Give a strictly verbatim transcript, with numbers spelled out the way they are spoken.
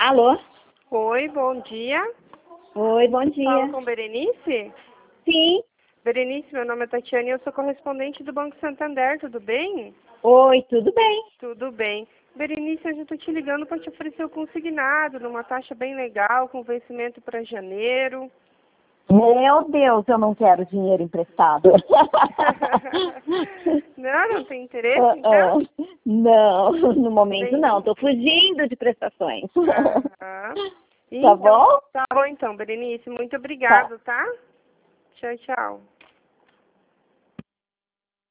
Alô? Oi, bom dia. Oi, bom dia. Fala com Berenice? Sim. Berenice, meu nome é Tatiana e eu sou correspondente do Banco Santander, tudo bem? Oi, tudo bem? Tudo bem. Berenice, hoje eu estou te ligando para te oferecer o consignado numa taxa bem legal, com vencimento para janeiro. Meu Deus, eu não quero dinheiro emprestado. Não, não tem interesse, Ah, então? ah. Não, no momento Bem... não. Estou fugindo de prestações. Aham. Tá Então, bom? tá bom então, Berenice. Muito Tá. obrigado, tá? Tchau, tchau.